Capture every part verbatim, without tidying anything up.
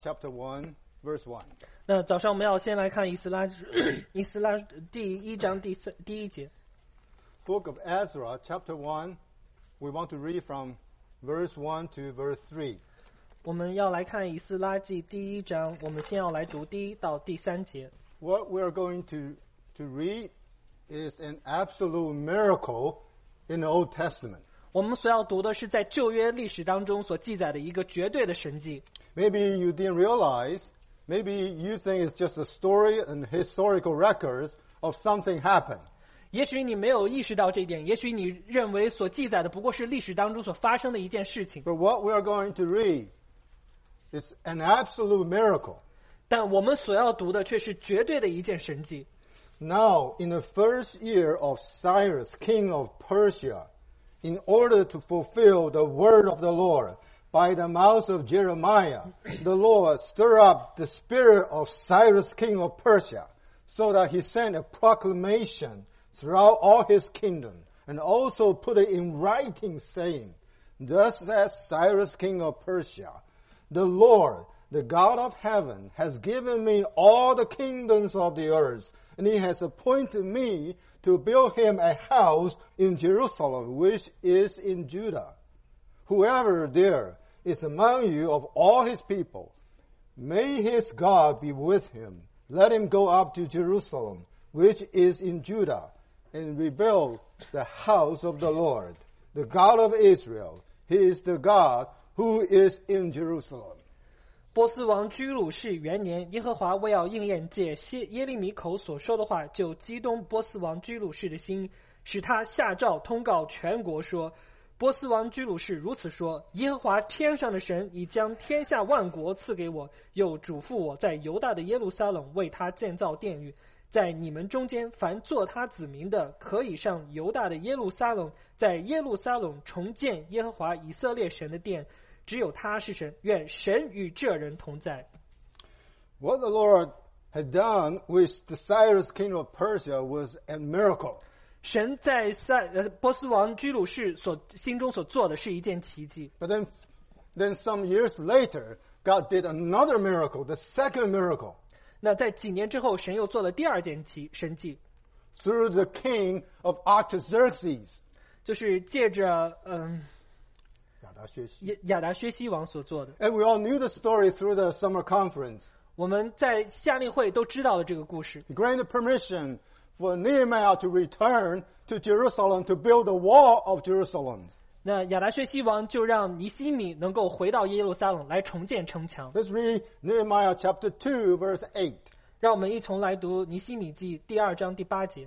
chapter one, verse one. 那早上我们要先来看以斯拉以斯拉第一章第三第一节。 Book of Ezra, chapter one, we want to read from verse one to verse three. 我们要来看以斯拉记第一章，我们先要来读第一到第三节。 What we are going to, to read is an absolute miracle in the Old Testament. 我们所要读的是在旧约历史当中所记载的一个绝对的神迹。 Maybe you didn't realize, maybe you think it's just a story and historical records of something happened. 也许你没有意识到这一点，也许你认为所记载的不过是历史当中所发生的一件事情。 But what we are going to read is an absolute miracle. 但我们所要读的却是绝对的一件神迹。 Now, in the first year of Cyrus, king of Persia, in order to fulfill the word of the Lord, by the mouth of Jeremiah, the Lord stirred up the spirit of Cyrus, king of Persia, so that he sent a proclamation throughout all his kingdom, and also put it in writing, saying, Thus says Cyrus, king of Persia, the Lord, the God of heaven, has given me all the kingdoms of the earth, and he has appointed me to build him a house in Jerusalem, which is in Judah. Whoever there is among you of all his people, may his God be with him. Let him go up to Jerusalem, which is in Judah, and rebuild the house of the Lord, the God of Israel. He is the God who is in Jerusalem. 波斯王居鲁士元年，耶和华为要应验借耶利米口所说的话，就激动波斯王居鲁士的心，使他下诏通告全国说，波斯王居鲁士如此说，耶和华天上的神已将天下万国赐给我，又嘱咐我在犹大的耶路撒冷为他建造殿宇，在你们中间凡做他子民的，可以上犹大的耶路撒冷，在耶路撒冷重建耶和华以色列神的殿，只有他是神，愿神与这人同在。 What the Lord had done with the Cyrus, king of Persia, was a miracle. 神在塞呃波斯王居鲁士所心中所做的是一件奇迹。 But then, then some years later, God did another miracle, the second miracle, 那在几年之后，神又做了第二件奇神迹， through the king of Artaxerxes. 就是借着嗯亚达薛西。 亚亚达薛西王所做的。 And we all knew the story through the summer conference. 我们在夏令会都知道了这个故事。 He granted permission for Nehemiah to return to Jerusalem to build the wall of Jerusalem. 那亚达薛西王就让尼西米能够回到耶路撒冷来重建城墙。 Let's read Nehemiah chapter two, verse eight. 让我们一同来读尼西米记第二章第八节。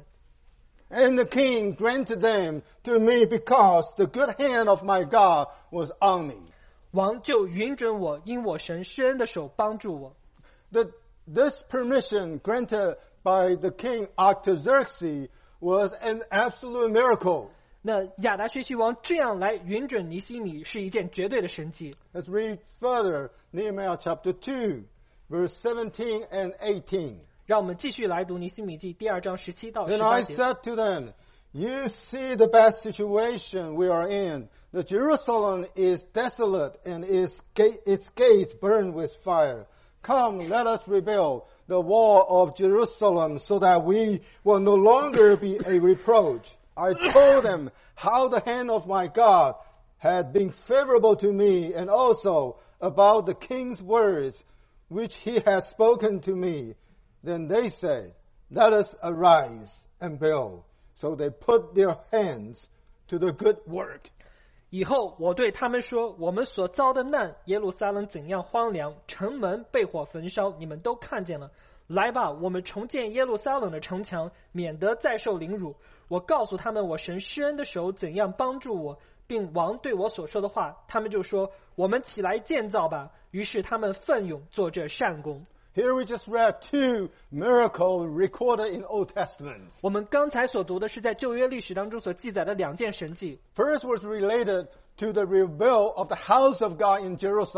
And the king granted them to me because the good hand of my God was on me. 王就允准我，因我神施恩的手帮助我。 The, this permission granted by the king Artaxerxes was an absolute miracle. 那亚达薛西王这样来允准尼西米是一件绝对的神迹。 Let's read further Nehemiah chapter two, verse seventeen and eighteen. 让我们继续来读尼西米记第二章十七到十 Then 八 I 节。 said to them, You see the bad situation we are in. The Jerusalem is desolate and its, gate, its gates burned with fire. Come, let us rebuild the wall of Jerusalem so that we will no longer be a reproach. I told them how the hand of my God had been favorable to me, and also about the king's words which he had spoken to me. Then they said, Let us arise and build. So they put their hands to the good work. 以后我对他们说，我们所遭的难，耶路撒冷怎样荒凉，城门被火焚烧，你们都看见了。来吧，我们重建耶路撒冷的城墙，免得再受凌辱。我告诉他们，我神施恩的手怎样帮助我，并王对我所说的话，他们就说，我们起来建造吧。于是他们奋勇做这善工。 Here we just read two miracles recorded in Old Testament. 我们刚才所读的是在旧约历史当中所记载的两件神迹。 First was related to the rebuild of the house of God in Jerusalem.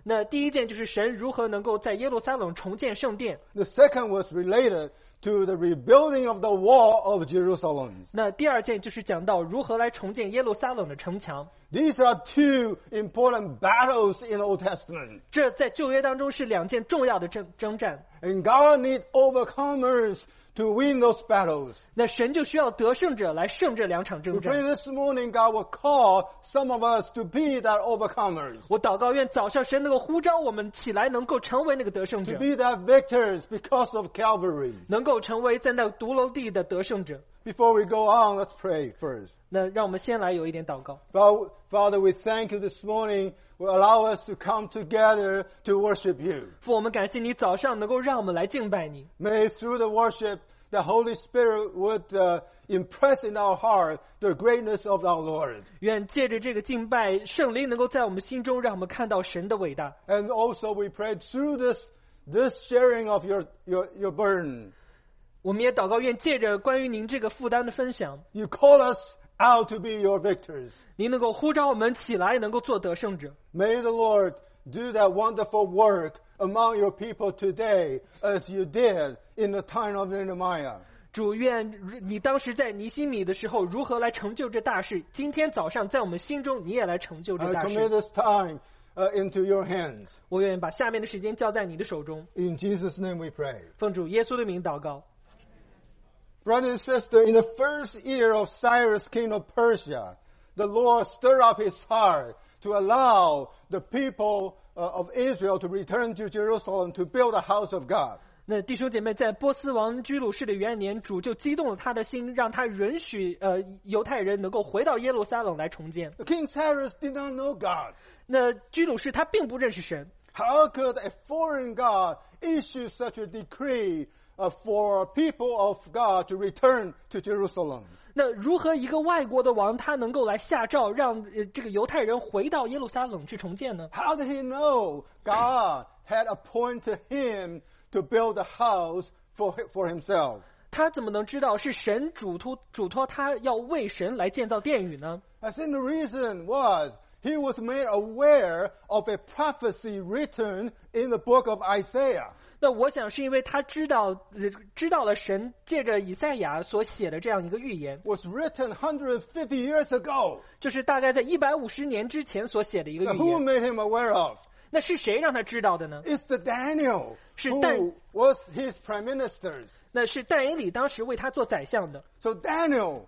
那第一件就是神如何能够在耶路撒冷重建圣殿。 The second was related to the rebuilding of the wall of Jerusalem. 那第二件就是讲到如何来重建耶路撒冷的城墙。 These are two important battles in the Old Testament. 这在旧约当中是两件重要的征征战。 And God needs overcomers to win those battles. 那神就需要得胜者来胜这两场 We 征 pray 战。 this morning God will call some of us to be that overcomers, 我祷告愿早上神能够呼召我们起来，能够成为那个得胜 to 者， be that victors because of Calvary. 能够成为在那独楼地的得胜者。 Before we go on, let's pray first. 那让我们先来有一点祷告。 Father, we thank you this morning. Will allow us to come together to worship you. 父，我们感谢你早上能够让我们来敬拜你。 May through the worship, the Holy Spirit would uh, impress in our heart the greatness of our Lord. 愿借着这个敬拜，圣灵能够在我们心中让我们看到神的伟大。 And also we pray through this, this sharing of your, your, your burden. 我们也祷告愿借着关于您这个负担的分享， You call us out to be your victors. 您能够呼召我们起来，能够做得胜者。 May the Lord do that wonderful work among your people today as you did in the time of Nehemiah. 主，愿你当时在尼希米的时候如何来成就这大事，今天早上在我们心中你也来成就这 I 大 commit 事。 this time uh, into your hands. 我愿把下面的时间交在你的手中。 In Jesus' name we pray. 奉主耶稣的名祷告。 Brother and sister, in the first year of Cyrus, king of Persia, the Lord stirred up his heart to allow the people uh, of Israel to return to Jerusalem to build a house of God. 那弟兄姐妹，在波斯王居鲁士的元年，主就激动了他的心，让他允许呃犹太人能够回到耶路撒冷来重建。 King Cyrus did not know God. 那居鲁士他并不认识神， How could a foreign God issue such a decree uh, for people of God to return to Jerusalem? 那如何一个外国的王他能够来下诏让呃这个犹太人回到耶路撒冷去重建呢？ How did he know God had appointed him to build a house for, for himself? 他怎么能知道是神嘱托嘱托他要为神来建造殿宇呢？ I think the reason was he was made aware of a prophecy written in the book of Isaiah. 那我想是因为他知道呃知道了神借着以赛亚所写的这样一个预言， Was written one hundred fifty years ago. 就是大概在一百五十年之前所写的一个 Now, 预 who 言。 made him aware of? 那是谁让他知道的呢？ It's the Daniel 是 who 但- was his prime ministers. 那是但以理当时为他做宰相的。 So Daniel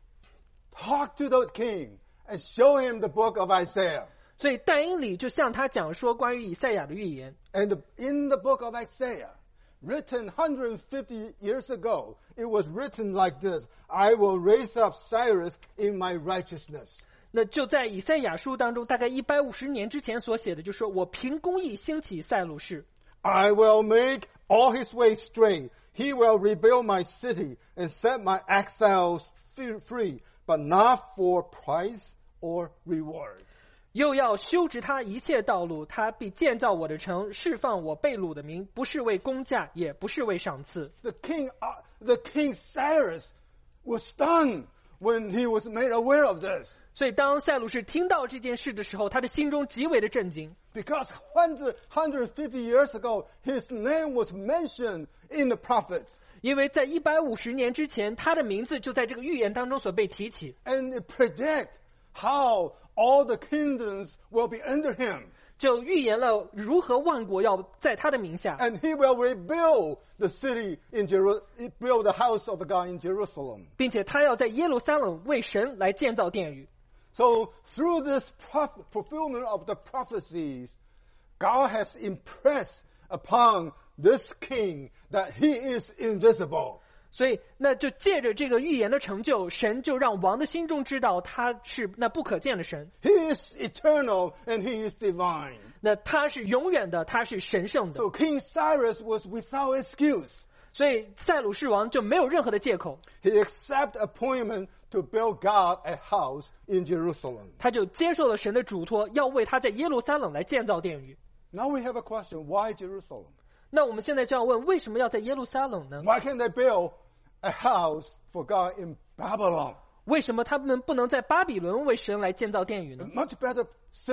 talked to the king and showed him the book of Isaiah. 所以但以理就向他讲说关于以赛亚的预言。 And the, in the book of Isaiah, written one hundred fifty years ago, it was written like this: I will raise up Cyrus in my righteousness. 那就在以赛亚书当中，大概一百五十年之前所写的，就说我凭公义兴起塞鲁士， I will make all his ways straight. He will rebuild my city and set my exiles free, but not for price or reward. 又要修直他一切道路，他必建造我的城，释放我被掳的民，不是为公价，也不是为赏赐。 The king, uh, the king Cyrus was stunned when he was made aware of this. 所以当塞鲁士听到这件事的时候，他的心中极为的震惊， Because one hundred fifty years ago, his name was mentioned in the prophets. 因为在一百五十年之前，他的名字就在这个预言当中所被提起， And it predict how all the kingdoms will be under him. 就预言了如何万国要在他的名下， And he will rebuild the city in Jerusalem, build the house of God in Jerusalem. 并且他要在耶路撒冷为神来建造殿宇。 So through this proph- fulfillment of the prophecies, God has impressed upon this king that he is invisible. 所以，那就借着这个预言的成就，神就让王的心中知道他是那不可见的神， He is eternal and he is divine. 那他是永远的，他是神圣的。 So King Cyrus was without excuse. 所以塞鲁士王就没有任何的借口， He accepted appointment to build God a house in Jerusalem. 他就接受了神的嘱托，要为他在耶路撒冷来建造殿宇。 Now we have a question: Why Jerusalem? 那我们现在就要问，为什么要在耶路撒冷呢？ Why can't they build a house for God in Babylon? 为什么他们不能在巴比伦为神来建造殿宇 A 呢？ much better city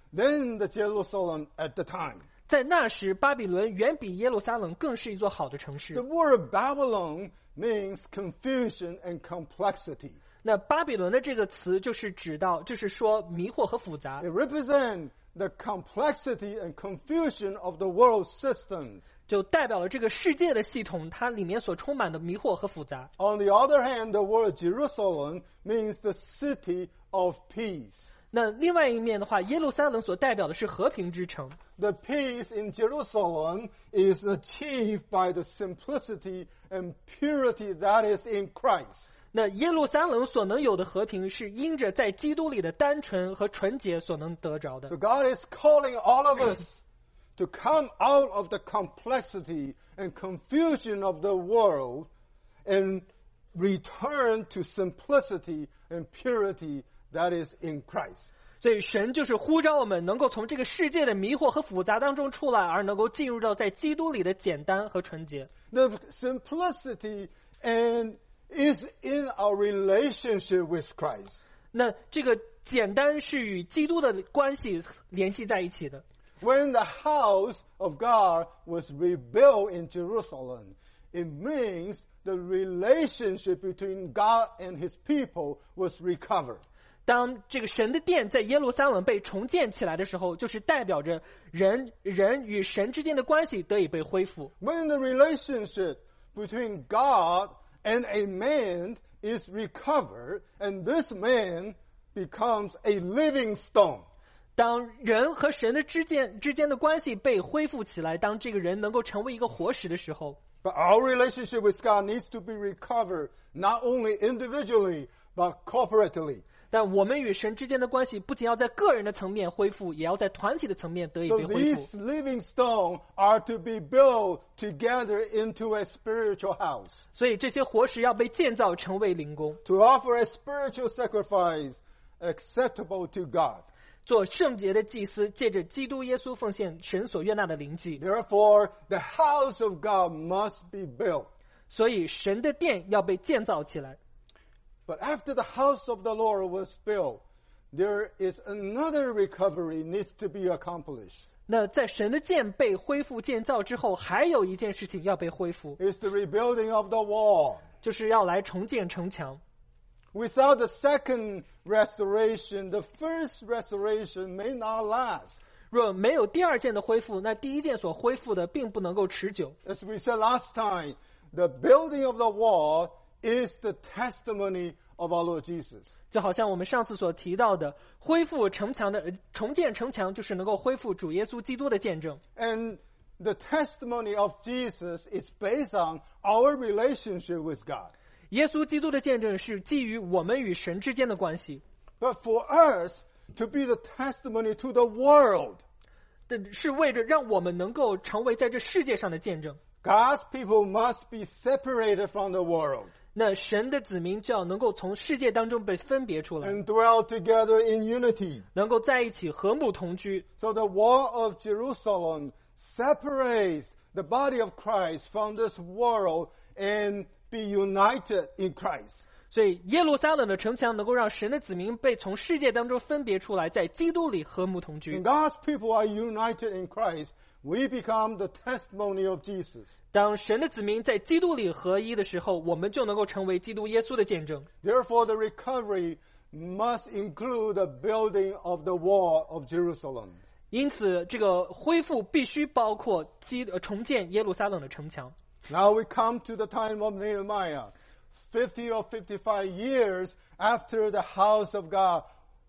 than the Jerusalem at the time. 在那时，巴比伦远比耶路撒冷更是一座好的城 The 市。 word Babylon means confusion and complexity. 那巴比伦的这个词就是指到，就是说迷惑和复杂， It represents the complexity and confusion of the world systems. 就代表了这个世界的系统，它里面所充满的迷惑和复杂。 On the other hand, the word Jerusalem means the city of peace. 那另外一面的话，耶路撒冷所代表的是和平之城。 The peace in Jerusalem is achieved by the simplicity and purity that is in Christ. 那耶路撒冷所能有的和平，是因着在基督里的单纯和纯洁所能得着的 So。God is calling all of us to come out of the complexity and confusion of the world and return to simplicity and purity that is in Christ. 所以神就是呼召我们能够从这个世界的迷惑和复杂当中出来，而能够进入到在基督里的简单和纯洁。 The simplicity and is in our relationship with Christ. 那这个简单是与基督的关系联系在一起的。 When the house of God was rebuilt in Jerusalem, it means the relationship between God and his people was recovered. 当这个神的殿在耶路撒冷被重建起来的时候，就是代表着人人与神之间的关系得以被恢复。 When the relationship between God and a man is recovered, and this man becomes a living stone. 当人和神的之间之间的关系被恢复起来，当这个人能够成为一个活石的时候， But our relationship with God needs to be recovered, not only individually, but corporately. 但我们与神之间的关系不仅要在个人的层面恢复，也要在团体的层面得以 So 被恢 these 复。 living stones are to be built together into a spiritual house, 所以这些活石要被建造成为灵宫， to offer a spiritual sacrifice acceptable to God. 做圣洁的祭司，借着基督耶稣奉献神所悦纳的灵祭。 Therefore, the house of God must be built. 所以神的殿要被建造起来。 But after the house of the Lord was built, there is another recovery needs to be accomplished. 那在神的殿被恢复建造之后，还有一件事情要被恢复， It's the rebuilding of the wall. 就是要来重建城墙。 Without the second restoration, the first restoration may not last. 若没有第二件的恢复，那第一件所恢复的并不能够持久。 As we said last time, the building of the wall is the testimony of our Lord Jesus. 就好像我们上次所提到的，恢复城墙的呃重建城墙，就是能够恢复主耶稣基督的见证。 And the testimony of Jesus is based on our relationship with God. 耶稣基督的见证是基于我们与神之间的关系， But for us to be the testimony to the world, 但是为着让我们能够成为在这世界上的见证。 God's people must be separated from the world 那神的子民就要能够从世界当中被分别出来， and dwell together in unity. 能够在一起和睦同居。 So the wall of Jerusalem separates the body of Christ from this world and be united in Christ. 所以耶路撒冷的城墙能够让神的子民被从世界当中分别出来，在基督里和睦同居 When。God's people are united in Christ, we become the testimony of Jesus. 当神的子民在基督里合一的时候，我们就能够成为基督耶稣的见证。 Therefore, the recovery must include the building of the wall of Jerusalem. 因此，这个恢复必须包括基呃重建耶路撒冷的城墙。 Now we come to the time of Nehemiah, fifty or fifty-five years after the house of God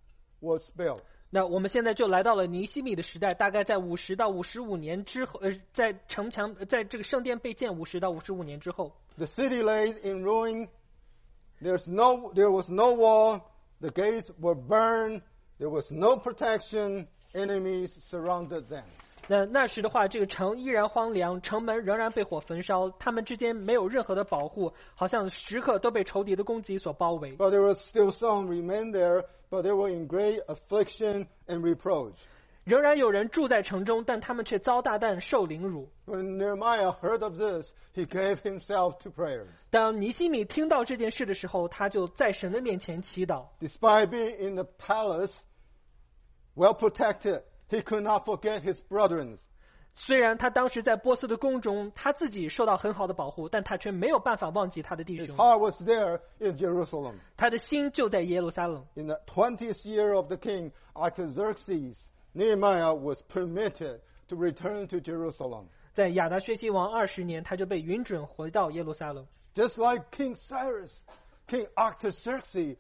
was built. 那我们现在就来到了尼希米的时代，大概在五十到五十五年之后，呃，在城墙，在这个圣殿被建五十到五十五年之后， The city lays in ruin. There's no, there was no wall. The gates were burned. There was no protection. Enemies surrounded them. 那那时的话，这个城依然荒凉，城门仍然被火焚烧，他们之间没有任何的保护，好像时刻都被仇敌的攻击所包围。 But there was still some remain there, but they were in great affliction and reproach. 仍然有人住在城中，但他们却遭大难，受凌辱。 When Nehemiah heard of this, he gave himself to prayers. 当尼希米听到这件事的时候，他就在神的面前祈祷。 Despite being in the palace, well protected, he could not forget his brethren. 虽然他当时在波斯的宫中，他自己受到很好的保护，但他却没有办法忘记他的弟 His 兄。 heart was there in Jerusalem. 他的心就在耶路撒冷。 In the twentieth year of the king Artaxerxes, Nehemiah was permitted to return to Jerusalem. 在亚达薛西王二十年，他就被允准回到耶路撒冷。 Just like King Cyrus, King Artaxerxes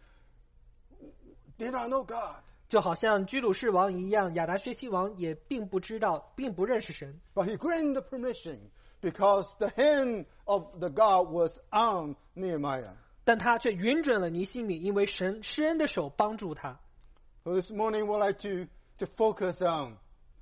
did not know God. 就好像居鲁士王一样，亚达薛西王也并不知道，并不认识神。 But he granted the permission because the hand of the God was on Nehemiah. 但他却允准了尼希米，因为神施恩的手帮助他。 So this morning we'd like to, to focus on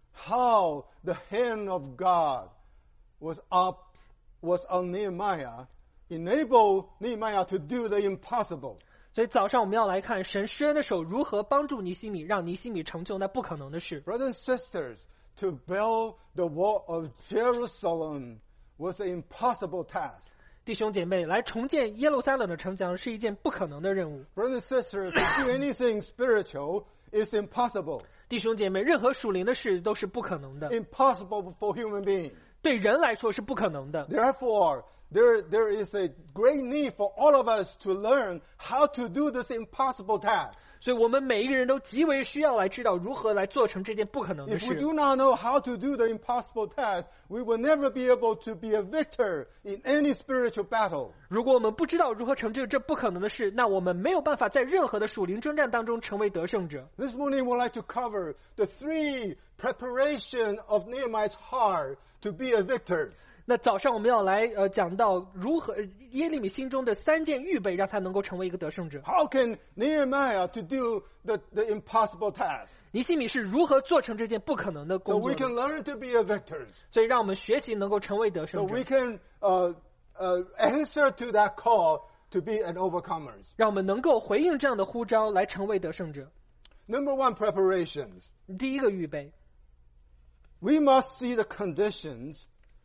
how the hand of God was up, was on Nehemiah, enable Nehemiah to do the impossible. 所以早上我们要来看神施恩的手如何帮助尼希米，让尼希米成就那不可能的事。 Brothers and sisters, to build the wall of Jerusalem was an impossible task. 弟兄姐妹，来重建耶路撒冷的城墙是一件不可能的任务。 Brothers and sisters, to do anything spiritual is impossible. 弟兄姐妹，任何属灵的事都是不可能的， Impossible for human beings. 对人来说是不可能的。 Therefore, there, there is a great need for all of us to learn how to do this impossible task. 所以我们每一个人都极为需要来知道如何来做成这件不可能的 If we 事。 do not know how to do the impossible task, we will never be able to be a victor in any spiritual battle. 如果我们不知道如何成就这不可能的事，那我们没有办法在任何的属灵征战当中成为得胜者。 This morning, we'd like to cover the three preparation of Nehemiah's heart to be a victor. 那早上我们要来呃讲到如何耶利米心中的三件预备，让他能够成为一个得胜者。 How can Nehemiah to do the, the impossible task? 尼希米是如何做成这件不可能的 So 工作 we 的？ can learn to be a victor. 所以让我们学习能够成为得 So 胜者 we，can uh, uh, answer to that call to be an overcomer. 让我们能够回应这样的呼召，来成为得胜者。 Number one, preparations. 第一个预备， We must see the conditions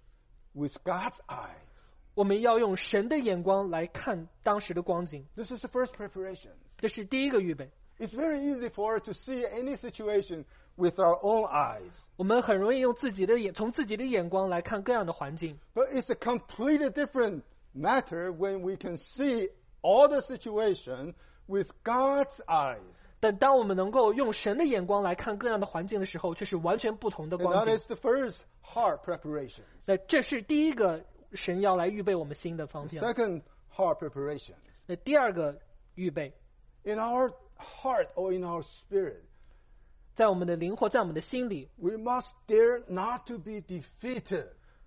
with God's eyes. 我们要用神的眼光来看当时的光景， This is the first preparation. 这是第一个预备。 It's very easy for us to see any situation with our own eyes. 我们很容易用自己的眼，从自己的眼光来看各样的环境， But it's a completely different matter when we can see all the situation with God's eyes. 但当我们能够用神的眼光来看各样的环境的时候，却是完全不同的 And 光 that 景。 is the first heart preparation. 那这是第一个神要来预备我们新的方向。 Second heart preparation. 那第二个预备， In our heart or in our spirit, 在我们的灵或在我们的心里， we must dare not to be defeated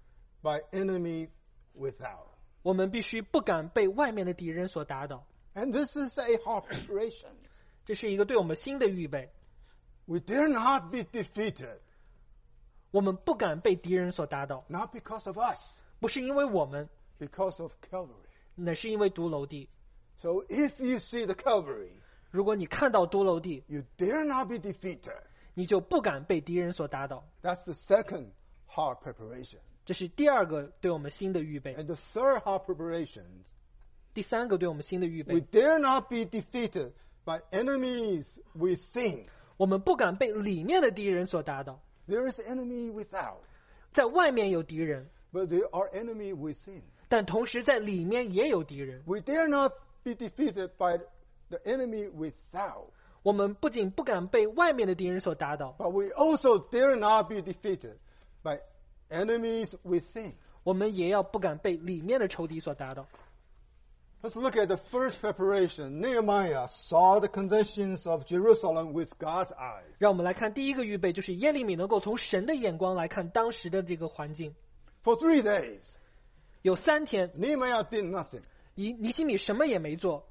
by enemies without. 我们必须不敢被外面的敌人所打倒。 And this is a heart preparation. 这是一个对我们新的预备。 We dare not be defeated, 我们不敢被敌人所打倒， not because of us, 不是因为我们， because of Calvary. 那是因为独楼地。 So if you see the Calvary, 如果你看到独楼地， you dare not be defeated. 你就不敢被敌人所打倒。 That's the second heart preparation. 这是第二个对我们新的预备。 And the third heart preparation, 第三个对我们新的预 we 备， dare not be defeated by enemies within. 我们不敢被里面的敌人所打倒。 There is enemy without, 在外面有敌人， but there are enemy within. 但同时在里面也有敌人。 We dare not be defeated by the enemy without, 我们不仅不敢被外面的敌人所打倒， but we also dare not be defeated by enemies within. 我们也要不敢被里面的仇敌所打倒。 Let's look at the first preparation. Nehemiah saw the conditions of Jerusalem with God's eyes. 让我们来看第一个预备，就是耶利米能够从神的眼光来看当时的这个环境。 For three days, 有三天， Nehemiah did nothing. 尼尼希米什么也没做，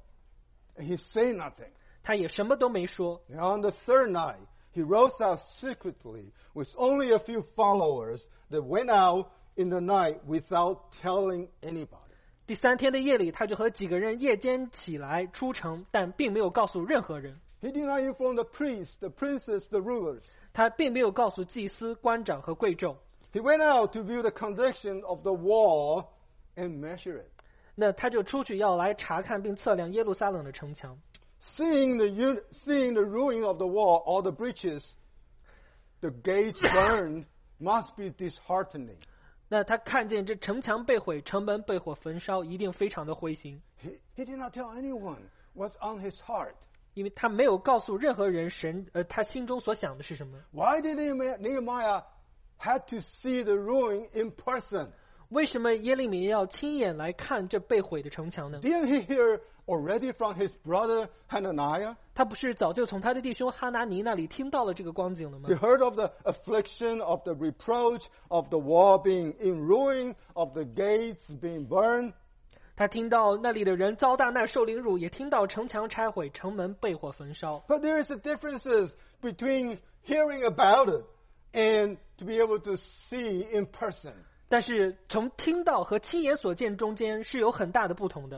He said nothing. 他也什么都没说。 And on the third night, he rose out secretly with only a few followers that went out in the night without telling anybody. 第三天的夜里，他就和几个人夜间起来出城，但并没有告诉任何人。 He did not inform the priests, the princes, the rulers. 他并没有告诉祭司、官长和贵胄。 He went out to view the condition of the wall and measure it. 那他就出去要来查看并测量耶路撒冷的城墙。 Seeing the, un- seeing the ruin of the wall, all the breaches, the gates burned must be disheartening. 那他看见这城墙被毁，城门被火焚烧，一定非常的灰心， He, he did not tell anyone what's on his heart. 因为他没有告诉任何人神呃他心中所想的是什么。 Why did Nehemiah had to see the ruin in person? 为什么耶利米要亲眼来看这被毁的城墙呢？ Didn't he hear already from his brother Hananiah? 他不是早就从他的弟兄哈拿尼那里听到了这个光景了吗 He？ heard of the affliction, of the reproach, of the wall being in ruin, of the gates being burned. 他听到那里的人遭大难受凌辱，也听到城墙拆毁，城门被火焚烧。 But there is a differences between hearing about it and to be able to see in person. 但是从听到和亲眼所见中间是有很大的不同的。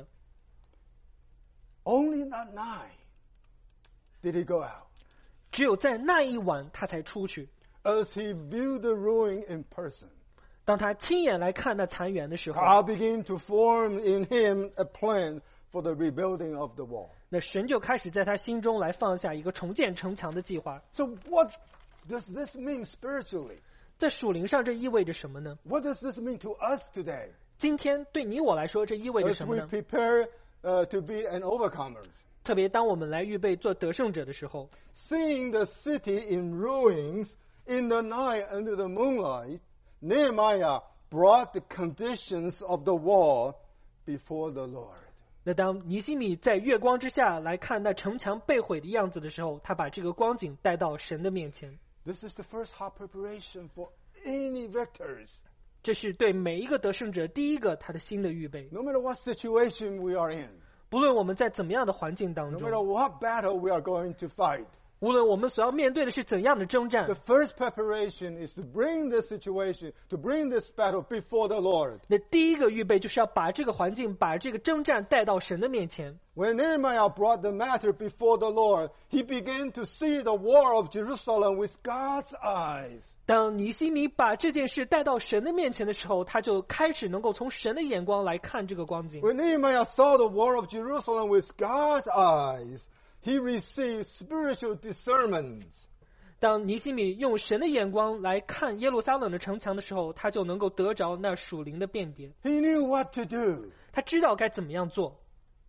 Only that night did he go out. 只有在那一晚他才出去。 As he viewed the ruin in person, 当他亲眼来看那残垣的时候， God began to form in him a plan for the rebuilding of the wall. 那神就开始在他心中来放下一个重建城墙的计划。 So what does this mean spiritually? 在属灵上这意味着什么呢？ What does this mean to us today? 今天对你我来说这意味着 As 什么 we 呢？ prepare uh, to be an overcomer. 特别当我们来预备做得胜者的时候， Seeing the city in ruins in the night under the moonlight, Nehemiah brought the conditions of the wall before the Lord. 那当尼西米在月光之下来看那城墙被毁的样子的时候，他把这个光景带到神的面前。 This is the first hard preparation for any victors. 这是对每一个得胜者第一个他的新的预备。 No matter what situation we are in, 不论我们在怎么样的环境当 no 中， matter what battle we are going to fight, 无论我们所要面对的是怎样的征战 the，first preparation is to bring this situation, to bring this battle before the Lord. 那第一个预备就是要把这个环境、把这个征战带到神的面前。 When Nehemiah brought the matter before the Lord, he began to see the wall of Jerusalem with God's eyes. 当尼西米把这件事带到神的面前的时候，他就开始能够从神的眼光来看这个光景。 When Nehemiah saw the wall of Jerusalem with God's eyes, he received spiritual discernment. 当尼西米用神的眼光来看耶路撒冷的城墙的时候，他就能够得着那属灵的辨别。 He knew what to do. 他知道该怎么样做。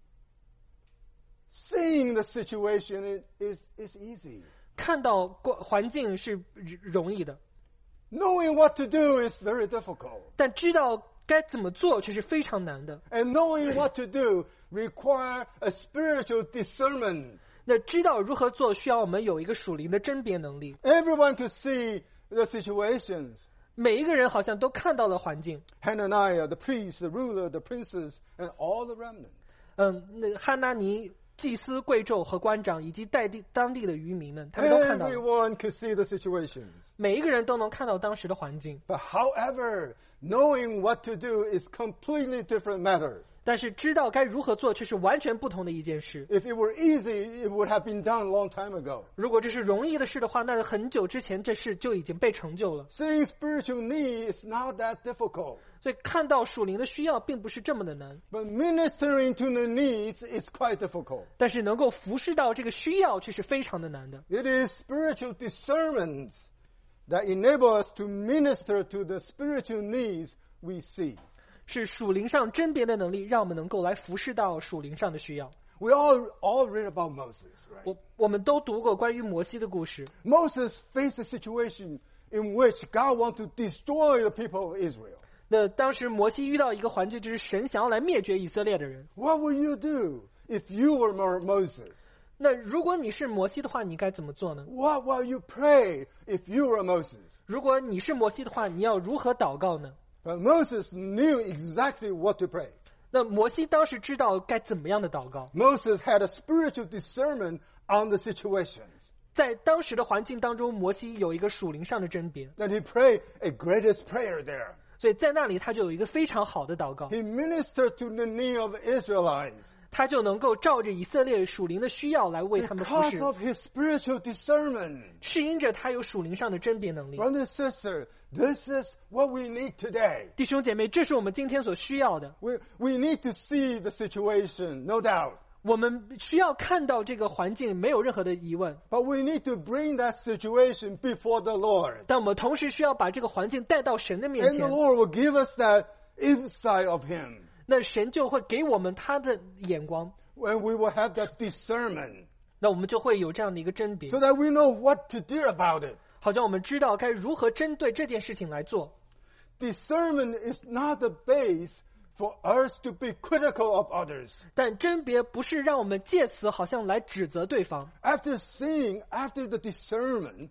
Seeing the situation is, is easy. 看到光环境是容易的， Knowing what to do is very difficult. 但知道该怎么做却是非常难的。 And knowing what to do require a spiritual discernment. 那知道如何做，需要我们有一个属灵的甄别能力。 Everyone could see the situations. 每一个人好像都看到了环境。 Hananiah, the priest, the ruler, the princes, and all the remnant. 嗯，那哈拿尼、祭司、贵胄和官长以及在地当地的渔民们，他们都看到了。 Everyone could see the situations. 每一个人都能看到当时的环境。 But however, knowing what to do is completely different matter. 但是知道该如何做却是完全不同的一件事。 If it were easy, it would have been done a long time ago. 如果这是容易的事的话，那很久之前这事就已经被成就了。 Seeing spiritual need is not that difficult. 所以看到属灵的需要并不是这么的难， But ministering to the needs is quite difficult. 但是能够服侍到这个需要却是非常的难的。 It is spiritual discernment that enable us to minister to the spiritual needs we see. 是属灵上甄别的能力，让我们能够来服侍到属灵上的需要。 We all, all read about Moses, right? 我我们都读过关于摩西的故事。 Moses faced a situation in which God wanted to destroy the people of Israel. 那当时摩西遇到一个环境，就是神想要来灭绝以色列的人。 What would you do if you were Mo- Moses? 那如果你是摩西的话，你该怎么做呢？ What will you pray if you were Moses? 如果你是摩西的话，你要如何祷告呢？ But Moses knew exactly what to pray. 那摩西当时知道该怎么样的祷告。 Moses had a spiritual discernment on the situations. 在当时的环境当中，摩西有一个属灵上的甄别， And he prayed a greatest prayer there. 所以在那里他就有一个非常好的祷告， He ministered to the need of Israelites 他就能够照着以色列属灵的需要来为他们服 because 侍， of his spiritual discernment. 是因着他有属灵上的甄别能力。 Brother and sister, this is what we need today. 弟兄姐妹，这是我们今天所需要的。 We, we need to see the situation, no doubt. 我们需要看到这个环境，没有任何的疑问。 But we need to bring that situation before the Lord. 但我们同时需要把这个环境带到神的面 And the 前， Lord will give us that insight of Him. 那神就会给我们他的眼光， When we will have that discernment. 那我们就会有这样的一个甄别， So that we know what to do about it. 好像我们知道该如何针对这件事情来做。 Discernment is not the base for us to be critical of others. 但甄别不是让我们借此好像来指责对方。 After seeing, after the discernment,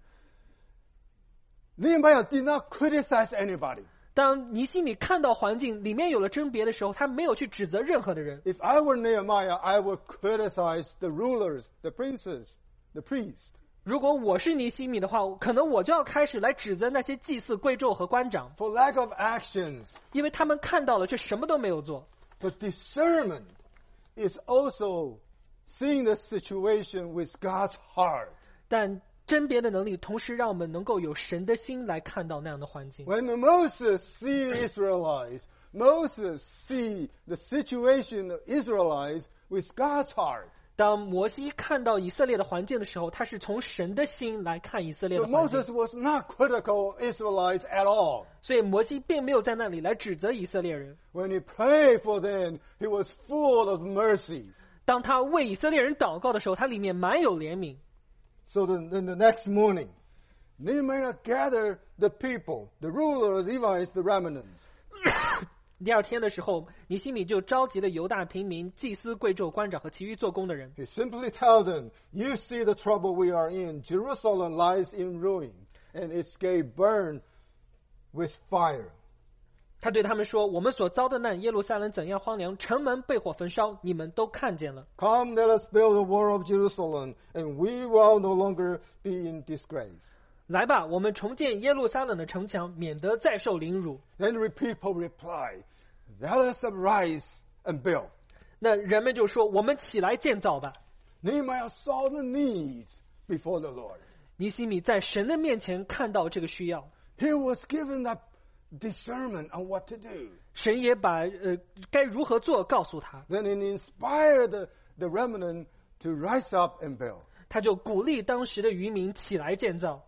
Nehemiah did not criticize anybody. 当尼希米看到环境里面有了甄别的时候，他没有去指责任何的人。 If I were Nehemiah, I would criticize the rulers, the princes, the priests. 如果我是尼希米的话，可能我就要开始来指责那些祭祀、贵胄和官长， For lack of actions. 因为他们看到了却什么都没有做。 But discernment is also seeing the situation with God's heart. 但甄别的能力，同时让我们能够有神的心来看到那样的环境。 When Moses see Israelites, Moses see the situation of Israelites with God's heart. 当摩西看到以色列的环境的时候，他是从神的心来看以色列 So 的环境， Moses was not critical of Israelites at all. 所以摩西并没有在那里来指责以色列人。 When he prayed for them, he was full of mercies. 当他为以色列人祷告的时候，他里面满有怜悯。 So then, then the next morning, Nehemiah gathered the people, the ruler, the Levites, the remnants. 第二天的时候，尼希米就召集了犹大平民、祭司、贵胄、官长和其余做工的人。 He simply tell them, you see the trouble we are in. Jerusalem lies in ruin, and its gate burned with fire. 他对他们说：“我们所遭的难，耶路撒冷怎样荒凉，城门被火焚烧，你们都看见了。 Come, let us build a wall of Jerusalem, and we will no longer be in disgrace. 来吧，我们重建耶路撒冷的城墙，免得再受凌辱。” Then the people reply, let us arise and build. 那人们就说：“我们起来建造吧。” Nehemiah saw the needs before the Lord. 尼希米在神的面前看到这个需要， He was given that discernment on what to do. 神也把呃该如何做告诉他， Then he inspired the, the remnant to rise up and build. 他就鼓励当时的渔民起来建造。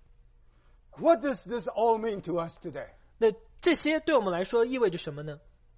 What does this all mean to us today? 那这些对我们来说意味着什么呢？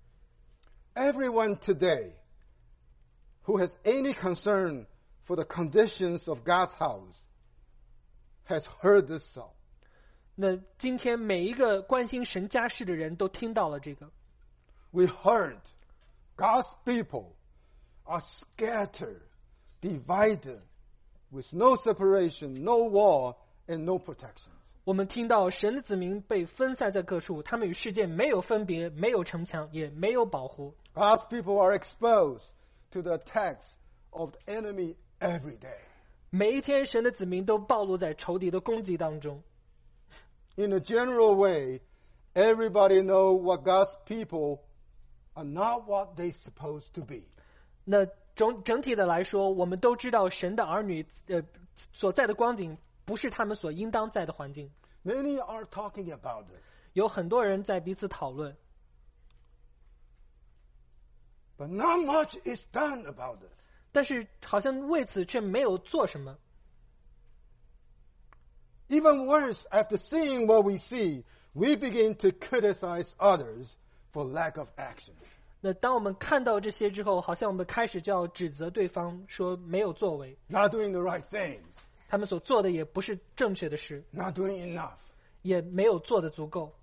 Everyone today who has any concern for the conditions of God's house has heard this song. 那今天每一个关心神家事的人都听到了这个。 We heard God's people are scattered, divided, with no separation, no wall, and no protections. 我们听到神的子民被分散在各处，他们与世界没有分别，没有城墙，也没有保护。 God's people are exposed to the attacks of the enemy every day. 每一天，神的子民都暴露在仇敌的攻击当中。 In a general way, everybody know what God's people are not what they're supposed to be. 那整整体的来说，我们都知道神的儿女呃所在的光景不是他们所应当在的环境。 Many are talking about this, 有很多人在彼此讨论， but not much is done about this. 但是好像为此却没有做什么。 Even worse, after seeing what we see, we begin to criticize others for lack of action. 那当我们看到这些之后，好像我们开始就要指责对方，说没有作为， Not doing the right things, 他们所做的也不是正确的事， not doing enough. 也没有做的足够。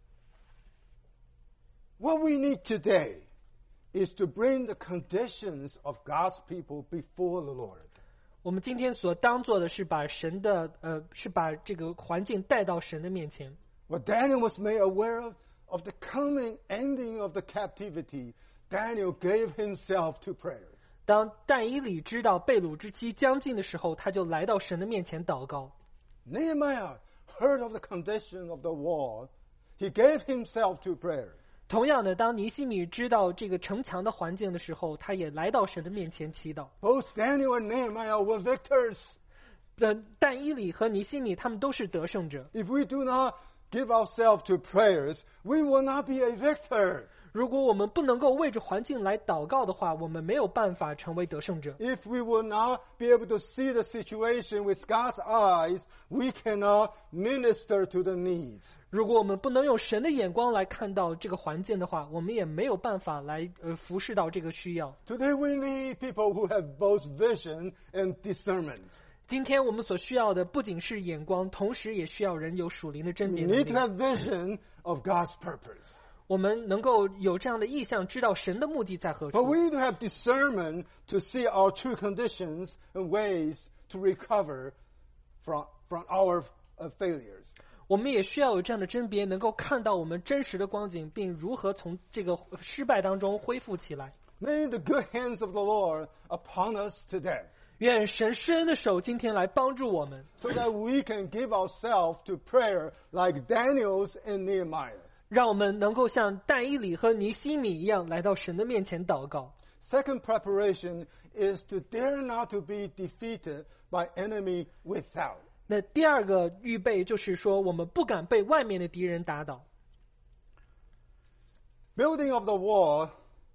What we need today is to bring the conditions of God's people before the Lord. 我们今天所当做的是把神的呃，是把这个环境带到神的面前。 When Daniel was made aware of, of the coming ending of the captivity, Daniel gave himself to prayer. 当但以理知道被掳之期将近的时候，他就来到神的面前祷告。 Nehemiah heard of the condition of the wall. He gave himself to prayer. 同样的，当尼希米知道这个城墙的环境的时候，他也来到神的面前祈祷。 Both Daniel and Nehemiah were victors. 呃，但以理和尼希米他们都是得胜者。 If we do not give ourselves to prayers, we will not be a victor. 如果我们不能够为着环境来祷告的话，我们没有办法成为得胜者。 If we will not be able to see the situation with God's eyes, we cannot minister to the needs. 如果我们不能用神的眼光来看到这个环境的话，我们也没有办法来呃服侍到这个需要。 Today we need people who have both vision and discernment. 今天我们所需要的不仅是眼光，同时也需要人有属灵的甄 We 别能 need to 力。 have vision of God's purpose. 我们能够有这样的意向，知道神的目的在何 But 处。 we need to have discernment to see our true conditions and ways to recover from, from our uh, failures. 我们也需要有这样的甄别，能够看到我们真实的光景，并如何从这个失败当中恢复起来。 May the good hands of the Lord upon us today, 愿神施恩的手今天来帮助我们， so that we can give ourselves to prayer like Daniel's and Nehemiah's. 让我们能够像但以理和尼希米一样来到神的面前祷告。 Second preparation is to dare not to be defeated by enemy without. 那第二个预备就是说，我们不敢被外面的敌人打倒。 Building of the wall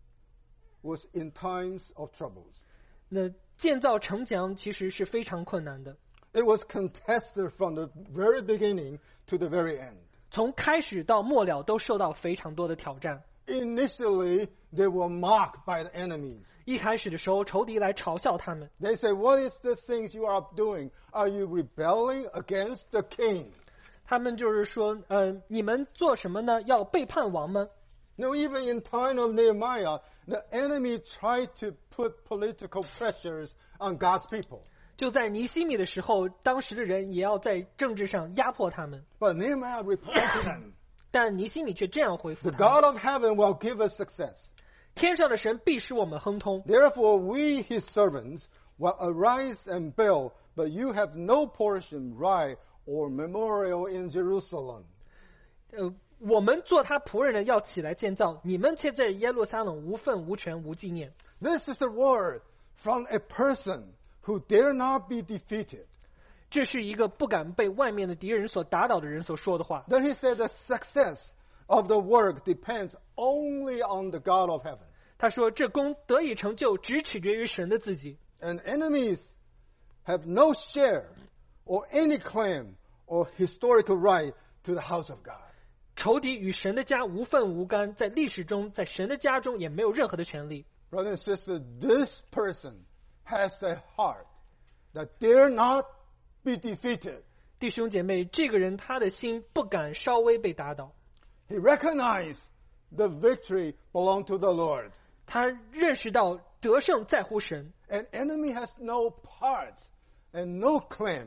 was in times of troubles. 那建造城墙其实是非常困难的， It was contested from the very beginning to the very end. 从开始到末了都受到非常多的挑战。 Initially, they were mocked by the enemies. 一开始的时候，仇敌来嘲笑他们， They say, what is the things you are doing? Are you rebelling against the king? 他们就是说，呃，你们做什么呢？要背叛王吗？ No, even in time of Nehemiah, the enemy tried to put political pressures on God's people. 就在尼希米的时候，当时的人也要在政治上压迫他们， But Nehemiah repented them. 但尼希米却这样回复 The 他们： God of heaven will give us success. 天上的神必使我们亨通。 Therefore, we, his servants, will arise and build, but you have no portion, right, or memorial in Jerusalem. 呃，我们做他仆人的要起来建造，你们却在耶路撒冷无份无权无纪念。 This is a word from a person who dare not be defeated. 这是一个不敢被外面的敌人所打倒的人所说的话。 Then he said the success of the work depends only on the God of heaven. 他说：“这功得以成就，只取决于神的自己。 And enemies have no share or any claim or historical right to the house of God. 仇敌与神的家无份无干，在历史中，在神的家中也没有任何的权利。 Brother and sister, this person has a heart that dare not be defeated. 弟兄姐妹，这个人他的心不敢稍微被打倒， He recognized the victory belonged to the Lord. 他认识到得胜在乎神， An enemy has no part and no claim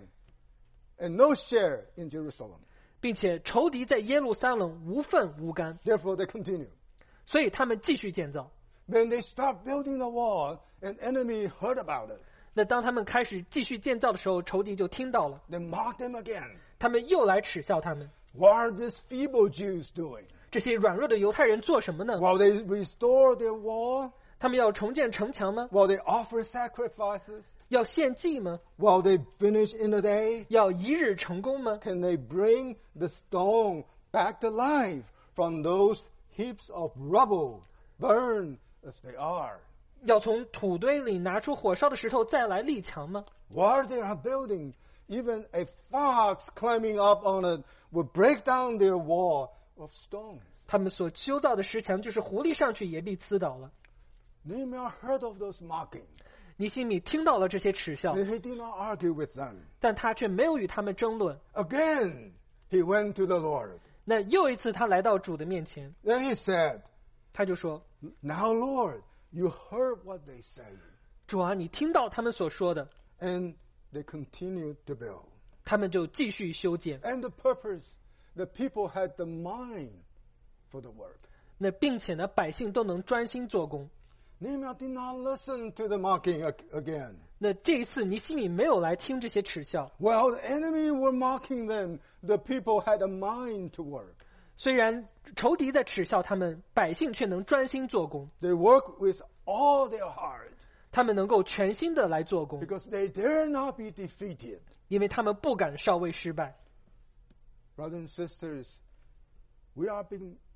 and no share in Jerusalem. 并且仇敌在耶路撒冷无份无干， Therefore, they continue. 所以他们继续建造。 When they start building the wall, an enemy heard about it. 那当他们开始继续建造的时候，仇敌就听到了， They mocked them again. 他们又来耻笑他们。 What are these feeble Jews doing? 这些软弱的犹太人做什么呢？ While they restore their wall, 他们要重建城墙吗？ while they offer sacrifices, 要献祭吗？ while they finish in a day, 要一日成功吗？ can they bring the stone back to life from those heaps of rubble, burned as they are? 要从土堆里拿出火烧的石头再来立墙吗？ While they are building, even a fox climbing up on it will break down their wall of stones. 他们所修造的石墙，就是狐狸上去也必刺倒了。 Nehemiah heard of those mocking. 尼希米听到了这些耻笑， He did not argue with them. 但他却没有与他们争论。 Again, he went to the Lord. 那又一次，他来到主的面前， Then he said, 他就说 Now, Lord, you heard what they say. ：“ 主啊，你听到他们所说的。 And they continued to build. ” 他们就继续修建。 And the purpose, the people had the mind for the work. 那并且呢，百姓都能专心做工。 Nehemiah did not listen to the mocking ag- again. 那这一次，尼希米没有来听这些耻笑。 While the enemy were mocking them, the people had a mind to work. 虽然仇敌在耻笑他们，百姓却能专心做工。 They work with all their heart 他们能够全心的来做工， because they dare not be defeated. 因为他们不敢稍微失败。 Brothers and sisters, we are being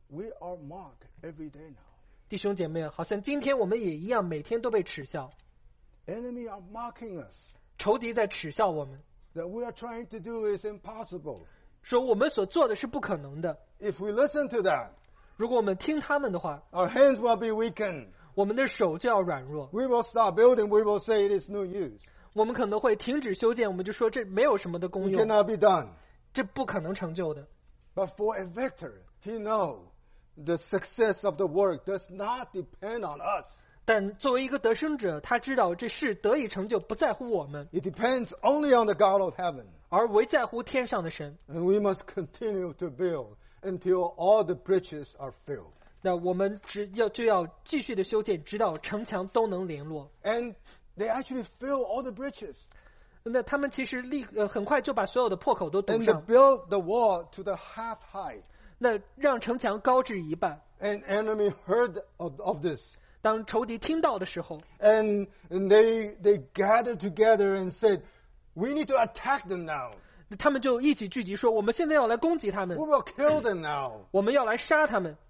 we are mocked every day now. 弟兄姐妹，好像今天我们也一样，每天都被耻笑， Enemy are mocking us. 仇敌在耻笑我们， That we are trying to do is impossible. 说我们所做的是不可能的。 If we listen to that, 如果我们听他们的话， our hands will be weakened. 我们的手就要软弱， We will stop building. We will say it is no use. 我们可能会停止修建，我们就说这没有什么的 It 功用， cannot be done. 这不可能成就的。 But for a victor, he knows the success of the work does not depend on us. 但作为一个得胜者，他知道这事得以成就不在乎我们， It depends only on the God of heaven. 而唯在乎天上的神。 And we must continue to build until all the bridges are filled. 那我们只要就要继续的修建，直到城墙都能联络。 And they actually fill all the bridges. 那他们其实立呃很快就把所有的破口都堵 And they 上， built the wall to the half height. 那让城墙高至一半。 And enemy heard of, of this. 当仇敌听到的时候， And, and they, they gathered together and said, we need to attack them now. 他们就一起聚集说：“我们现在要来攻击他们 We，will kill them now. 我们要来杀他们。”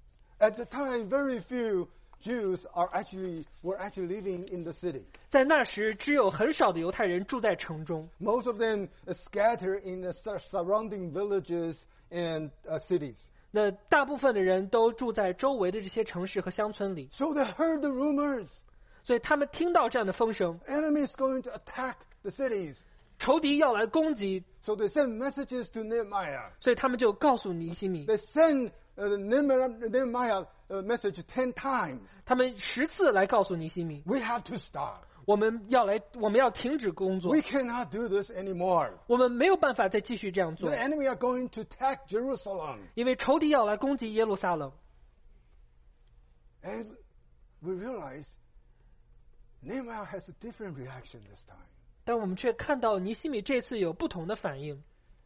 At the time, very few Jews are actually, were actually living in the city. 在那时，只有很少的犹太人住在城中， Most of them scattered in the sur- surrounding villages and uh, cities. 那大部分的人都住在周围的这些城市和乡村里， So they heard the rumors. 所以他们听到这样的风声， Enemy is going to attack the cities. 仇敌要来攻击， So they sent messages to Nehemiah. 所以他们就告诉尼希米， They sent uh, Nehemiah, Nehemiah a message ten times. 他们十次来告诉尼希米， We have to stop. 我们要来，我们要停止工作 We，cannot do this anymore. 我们没有办法再继续这样做 The，enemy are going to attack Jerusalem. 因为仇敌要来攻击耶路撒冷。 And we realize Nehemiah has a different reaction this time. 但我们却看到尼希米这次有不同的反应。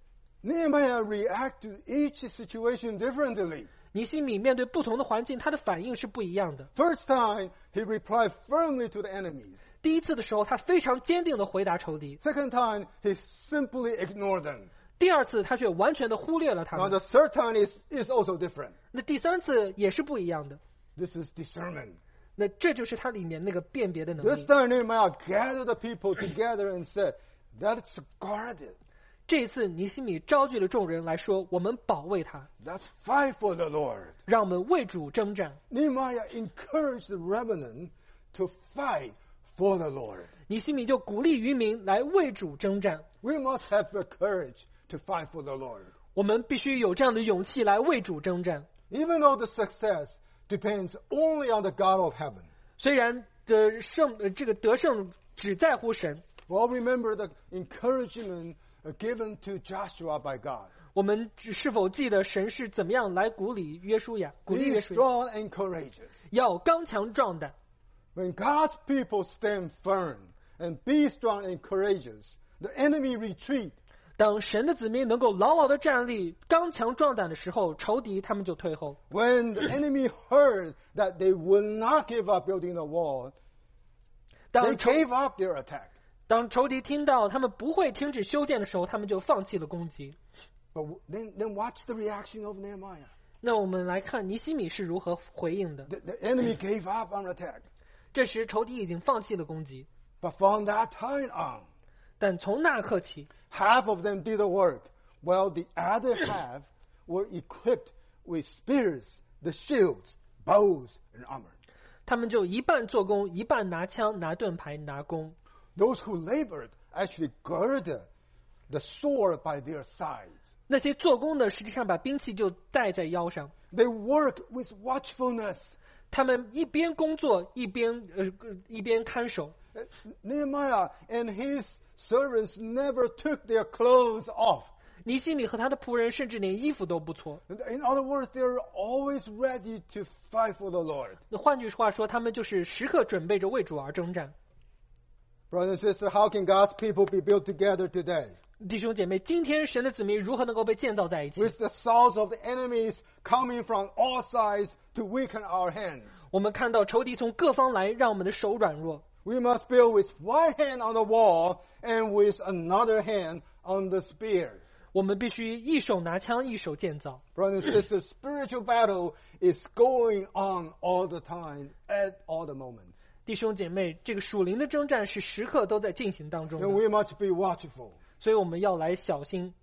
Nehemiah react to each situation differently. 尼希米面对不同的环境，他的反应是不一样的。 First time, he replied firmly to the enemy. 第一次的时候，他非常坚定地回答仇敌； Second time, he simply ignored them. 第二次，他却完全地忽略了他 Now 们。 the third time is, is also different. 那第三次也是不一样的。 This is discernment. 那这就是它里面那个辨别的能 This 力。 time Nehemiah gathered the people together and said, let's guard it. 这一次，尼希米召集了众人来说：“我们保卫他， Let's fight for the Lord. 让我们为主征战。 Nehemiah encouraged the remnant to fight for the Lord. ” 尼希米就鼓励渔民来为主征战。 We must have the courage to fight for the Lord. 我们必须有这样的勇气来为主征战。 Even though the success depends only on the God of heaven. 虽然的胜，呃，这个得胜只在乎神。 Well, remember the encouragement given to Joshua by God. 我们是否记得神是怎么样来鼓励约书亚？鼓励 Be 约书亚 strong and courageous. 要刚强壮胆。 When God's people stand firm and be strong and courageous, the enemy retreat. 当神的子民能够牢牢的站立、刚强壮胆的时候，仇敌他们就退后。 When the enemy heard that they would not give up building the wall, 当 they 仇 gave up their attack. 当仇敌听到他们不会停止修建的时候，他们就放弃了攻击。 But then, then watch the reaction of Nehemiah. 那我们来看尼希米是如何回应的。 The, the enemy gave up on attack. 这时仇敌已经放弃了攻击， But from that time on, 但从那刻起， half of them did the work, while the other half were equipped with spears, the shields, bows, and armor. 他们就一半做工，一半拿枪、拿盾牌、拿弓。 Those who labored actually girded the sword by their sides. 那些做工的实际上把兵器就带在腰上， They worked with watchfulness. 他们一边工作一边呃一边看守。 Uh, Nehemiah and his servants never took their clothes off. 尼希米和他的仆人甚至连衣服都不脱。 In other words, they're always ready to fight for the Lord. 那换句话说，他们就是时刻准备着为主而征战。 Brothers and sisters, how can God's people be built together today? 弟兄姐妹，今天神的子民如何能够被建造在一起？ With the assaults of the enemies coming from all sides to weaken our hands. 我们看到仇敌从各方来，让我们的手软弱。 We must build with one hand on the wall and with another hand on the spear. 我们必须一手拿枪，一手建造。 Brothers and sisters, spiritual battle is going on all the time, at all the moments. 弟兄姐妹，这个属灵的征战是时刻都在进行当中的， And we must be watchful. 所以我们要来小心。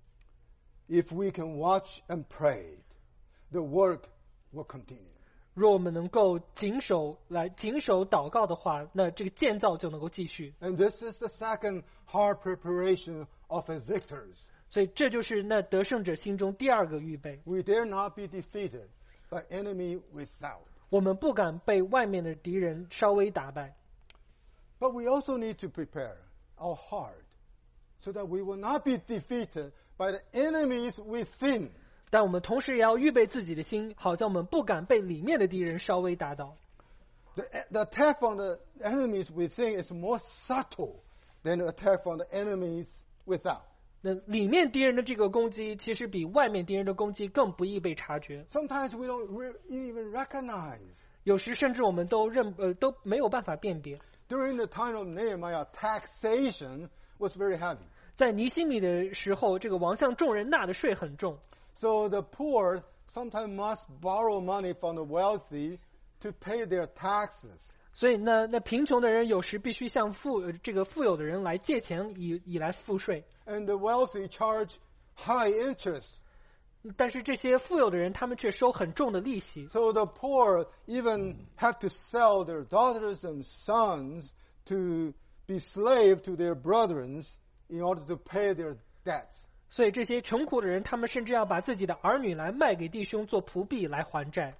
If we can watch and pray, the work will continue. 若我们能够谨守来谨守祷告的话，那这个建造就能够继续。 And this is the second hard preparation of a victors. 所以这就是那得胜者心中第二个预备。 We dare not be defeated by enemy without. 我们不敢被外面的敌人稍微打败， But we also need to prepare our heart so that we will not be defeated by the enemies within. 但我们同时也要预备自己的心，好像我们不敢被里面的敌人稍微打倒。 The, the attack from the enemies within is more subtle than the attack from the enemies without. 那里面敌人的这个攻击，其实比外面敌人的攻击更不易被察觉。 Sometimes we don't re- even recognize. 有时甚至我们都认呃都没有办法辨别。 During the time of Nehemiah, taxation was very heavy. 在尼希米的时候，这个王向众人纳的税很重， So the poor sometimes must borrow money from the wealthy to pay their taxes. 所以呢，那贫穷的人有时必须向富呃这个富有的人来借钱以以来付税。 And the wealthy charge high interest. 但是这些富有的人，他们却收很重的利息。 So the poor even have to sell their daughters and sons to be slave to their brethren in order to pay their debts. 所以这些穷苦的人，他们甚至要把自己的儿女来卖给弟兄做仆婢来还债。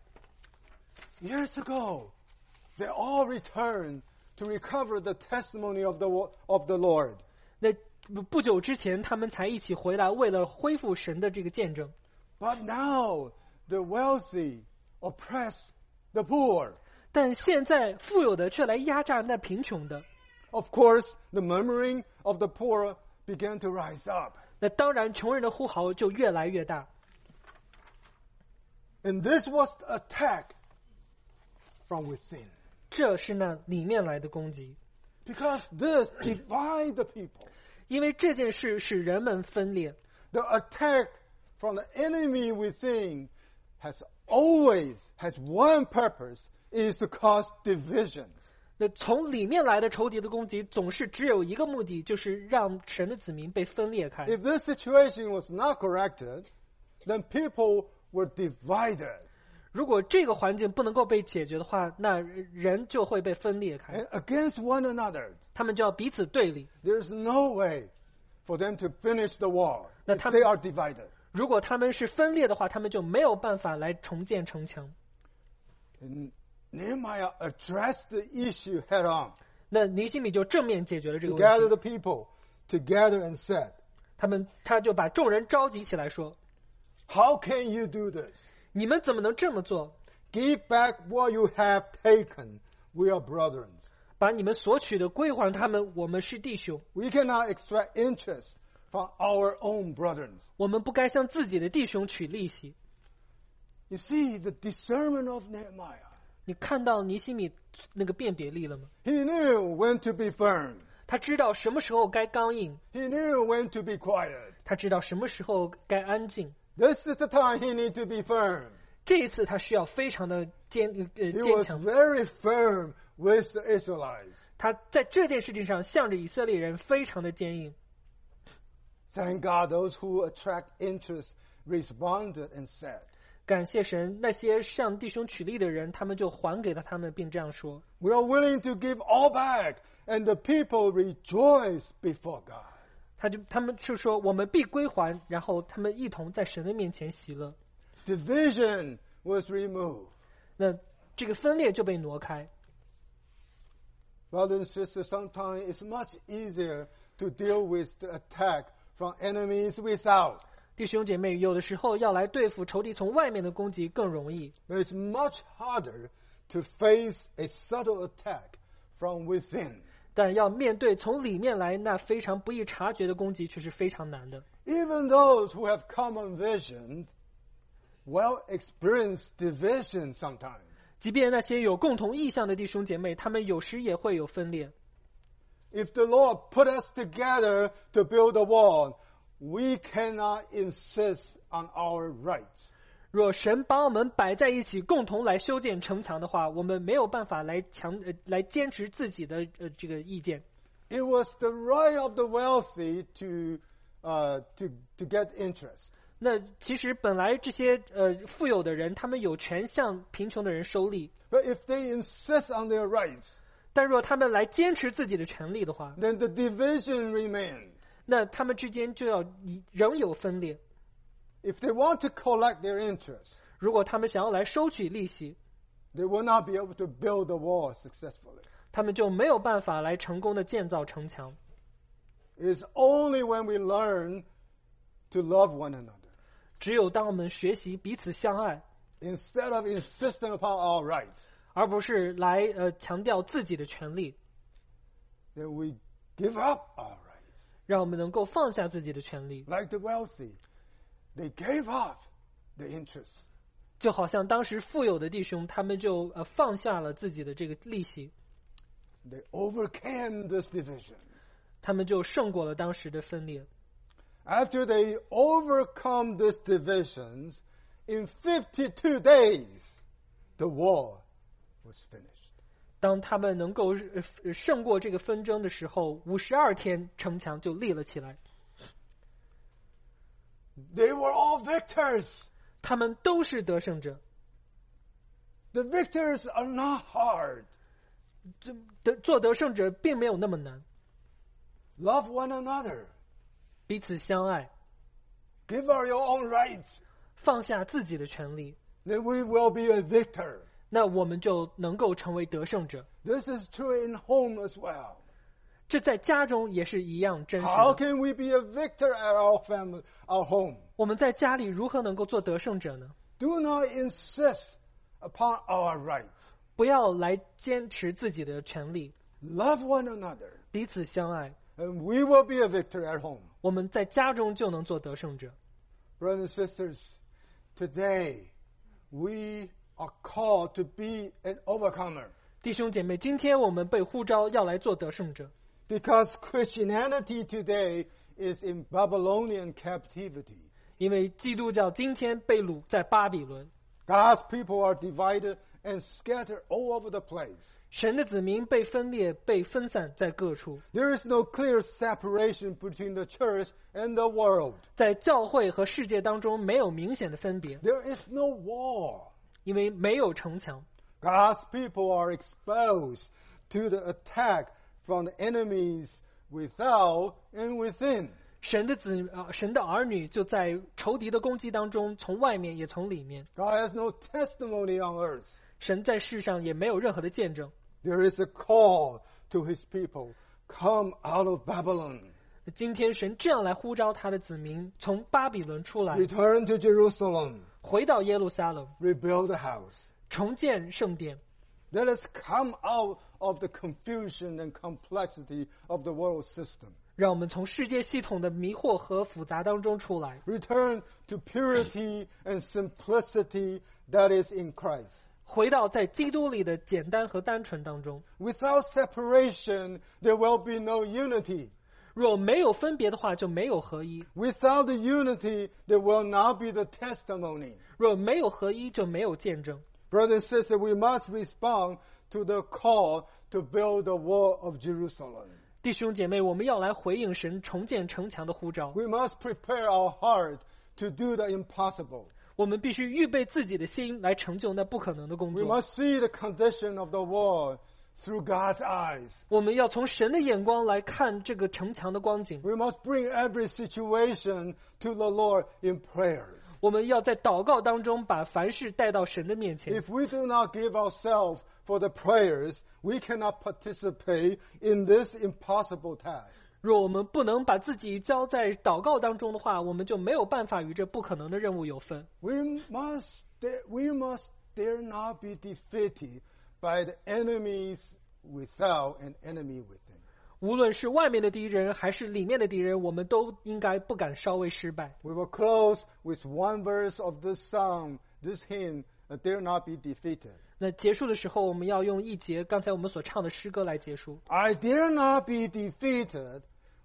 Years ago, they all returned to recover the testimony of the of the Lord. 那不久之前，他们才一起回来，为了恢复神的这个见证。 But now the wealthy oppress the poor. 但现在富有的却来压榨那贫穷的。 Of course, the murmuring of the poor began to rise up. 那当然，穷人的呼号就越来越大。 And this was the attack from within. 这是那里面来的攻击， Because this divides the people. 因为这件事使人们分裂。 The attack from the enemy within has always has one purpose, is to cause divisions. 那从里面来的仇敌的攻击，总是只有一个目的，就是让神的子民被分裂开。 If this situation was not corrected, then people were divided. 如果这个环境不能够被解决的话，那人就会被分裂开， And against one another. 他们就要彼此对立。 There's no way for them to finish the war if 那他们- they are divided. 如果他们是分裂的话，他们就没有办法来重建城墙。 And Nehemiah addressed the issue head on. 那尼希米就正面解决了这 He 个问 gathered 题， the people together and said, 他们他就把众人召集起来说： How can you do this? 你们怎么能这么做？ Give back what you have taken. We are brethren. 把你们所取的归还他们，我们是弟兄。 We cannot extract interest from our own brethren. 我们不该向自己的弟兄取利息。 You see the discernment of Nehemiah. 你看到尼希米那个辨别力了吗？ He knew when to be firm. 他知道什么时候该刚硬， He knew when to be quiet. 他知道什么时候该安静。 This is the time he needs to be firm. 这一次他需要非常的坚呃 He 坚 was 强。 very firm with the Israelites. 他在这件事情上向着以色列人非常的坚硬。 Thank God those who attract interest responded and said, 感谢神，那些向弟兄取利的人，他们就还给了他们，并这样说： We are willing to give all back. And the people rejoice before God. 他就他们就说我们必归还，然后他们一同在神的面前喜乐。 Division was removed. 那这个分裂就被挪开。 Brothers and sisters, sometimes it's much easier to deal with the attack from enemies without. 弟兄姐妹，有的时候要来对付仇敌从外面的攻击更容易， But it's much harder to face a subtle attack from within. 但要面对从里面来那非常不易察觉的攻击却是非常难的。 Even those who have common vision will experience division sometimes. 即便那些有共同意向的弟兄姐妹，他们有时也会有分裂。 If the Lord put us together to build a wall, we cannot insist on our rights. 若神把我们摆在一起，共同来修建城墙的话，我们没有办法来强呃来坚持自己的呃这个意见。 It was the right of the wealthy to, uh, to, to get interest. 那其实本来这些呃富有的人，他们有权向贫穷的人收利。 But if they insist on their rights, 但若他们来坚持自己的权利的话， then the division remains. 那他们之间就要仍有分裂。 If they want to collect their interest, 如果他们想要来收取利息， they will not be able to build the wall successfully. 他们就没有办法来成功的建造城墙。 It is only when we learn to love one another, 只有当我们学习彼此相爱， instead of insisting upon our rights, 而不是来呃强调自己的权利， then we give up our rights. 让我们能够放下自己的权利。 Like the wealthy, they gave up the interest. 就好像当时富有的弟兄，他们就呃放下了自己的这个利息， They overcame this division. 他们就胜过了当时的分裂。 After they overcome these divisions, in fifty-two days, the war was finished. 当他们能够呃胜过这个纷争的时候，五十二天城墙就立了起来。 They were all victors. 他们都是得胜者。 The victors are not hard. 这得做得胜者并没有那么难， Love one another. 彼此相爱， Give up your own rights. 放下自己的权利， Then we will be a victor. 那我们就能够成为得胜者。 This is true in home as well. 这在家中也是一样真实 How 的。 can we be a victor at our family, our home? 我们在家里如何能够做得胜者呢？ Do not insist upon our rights. 不要来坚持自己的权利， Love one another. 彼此相爱， And we will be a victor at home. 我们在家中就能做得胜者。 Brothers and sisters, today we are called to be an overcomer. 弟兄姐妹，今天我们被呼召要来做得胜者， Because Christianity today is in Babylonian captivity. 因为基督教今天被掳在巴比伦， God's people are divided and scattered all over the place. 神的子民被分裂、被分散在各处。 There is no clear separation between the church and the world. 在教会和世界当中没有明显的分别， There is no wall. 因为没有城墙。 God's people are exposed to the attack from the enemies without and within. 神的子啊，神的儿女就在仇敌的攻击当中，从外面也从里面。 God has no testimony on earth. 神在世上也没有任何的见证。 There is a call to his people, come out of Babylon. 今天神这样来呼召他的子民，从巴比伦出来， Return to Jerusalem. 回到耶路撒冷， Rebuild the house. 重建圣殿。 Let us come out of the confusion and complexity of the world system. 让我们从世界系统的迷惑和复杂当中出来， Return to purity and simplicity that is in Christ. 回到在基督里的简单和单纯当中。 Without separation, there will be no unity. 若没有分别的话，就没有合一； Without the unity, there will not be the testimony. 若没有合一，就没有见证。 Brothers and sisters, we must respond to the call to build the wall of Jerusalem. 弟兄姐妹，我们要来回应神重建城墙的呼召。 We must prepare our heart to do the impossible. 我们必须预备自己的心来成就那不可能的工 We 作。 must see the condition of the wall through God's eyes. 我们要从神的眼光来看这个城墙的光景。 We must bring every situation to the Lord in prayers. 我们要在祷告当中把凡事带到神的面前。 If we do not give ourselves for the prayers, we cannot participate in this impossible task. 若我们不能把自己交在祷告当中的话，我们就没有办法与这不可能的任务有分。 We must, we must dare not be defeated by the enemies without and enemy within. 无论是外面的敌人还是里面的敌人，我们都应该不敢稍微失败。 We will close with one verse of this song, this hymn, uh, dare not be defeated. 那结束的时候，我们要用一节刚才我们所唱的诗歌来结束。 I dare not be defeated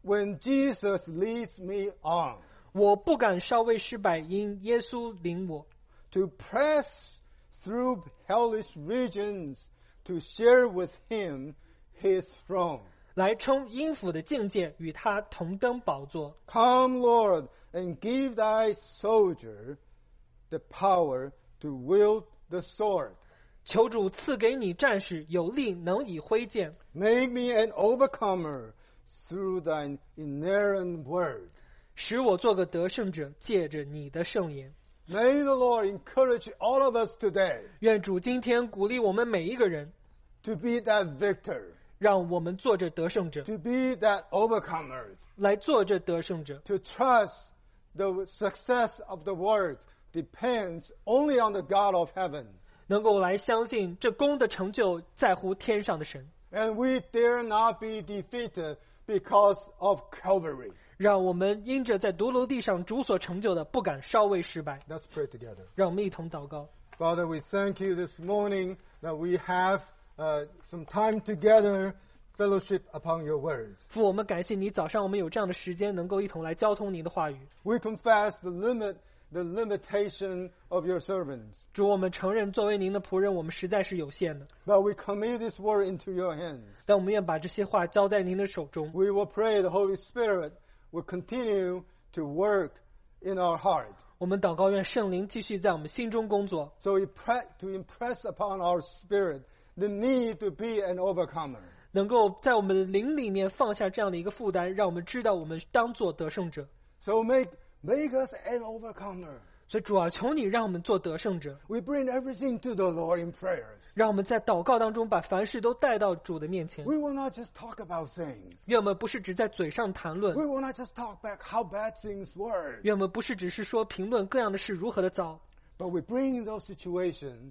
when Jesus leads me on 我不敢稍微失败，因耶稣领我。 to press through hellish regions to share with him his throne. 来冲阴府的境界，与他同登宝座。 Come, Lord, and give thy soldier the power to wield the sword. 求主赐给你战士有力，能以挥剑。 Make me an overcomer through thine inerrant word. 使我做个得胜者，借着你的圣言。 May the Lord encourage all of us today 愿主今天鼓励我们每一个人， to be that victor, 让我们做这得胜者， to be that overcomer, 来做这得胜者， to trust the success of the work depends only on the God of heaven. 能够来相信这功的成就在乎天上的神。 And we dare not be defeated because of Calvary. 让我们因着在独楼地上主所成就的，不敢稍微失败。 Let's pray together. 让我们一同祷告。 Father, we thank you this morning that we have uh, some time together, fellowship upon your words. 父，我们感谢你，早上我们有这样的时间，能够一同来交通您的话语。 We confess the limit, the limitation of your servants. 主，我们承认作为您的仆人，我们实在是有限的， But we commit this word into your hands. 但我们愿把这些话交在您的手中。 We will pray the Holy Spirit will continue to work in our heart. 我们祷告，愿圣灵继续在我们心中工作， So we pray to impress upon our spirit the need to be an overcomer. 能够在我们的灵里面放下这样的一个负担，让我们知道我们当做得胜者。 So make, make us an overcomer. 所以主啊，求你让我们做得胜者， We bring everything to the Lord in prayers. 让我们在祷告当中把凡事都带到主的面前。 We will not just talk about things. 愿我们不是只在嘴上谈论， We will not just talk back how bad things were. 愿我们不是只是说评论各样的事如何的糟， But we bring those situations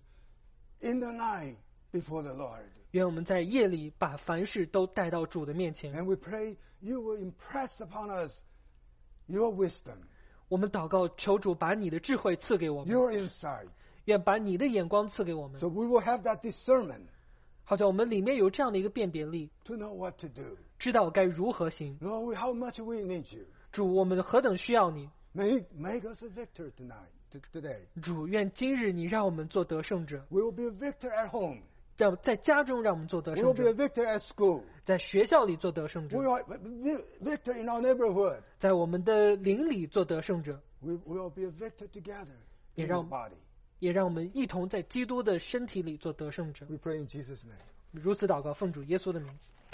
in the night before the Lord. 愿我们在夜里把凡事都带到主的面前。 And we pray you will impress upon us your wisdom, 我们祷告，求主把你的智慧赐给我们， your insight. 愿把你的眼光赐给我们， So we will have that discernment 好像我们里面有这样的一个辨别力， to know what to do. 知道该如何行。 Lord, we- how much we need you. 主，我们何等需要你！ Make, make us a victor tonight, t- today. 主，愿今日你让我们做得胜者， We will be a victor at home. 让在家中让我们做得 We 胜 will be a 者， victor at school. 在学校里做得胜 We 者， are vi- victor in our neighborhood. 在我们的邻里做得胜者， We will be a victor together in Yeah, your um, body. 也让我们一同在基督的身体里做得胜者。 We pray in Jesus' name. 如此祷告，奉主耶稣的名。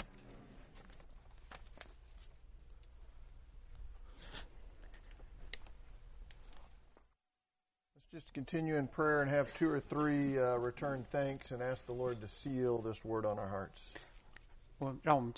Let's just continue in prayer and have two or three uh, return thanks and ask the Lord to seal this word on our hearts. 我让我们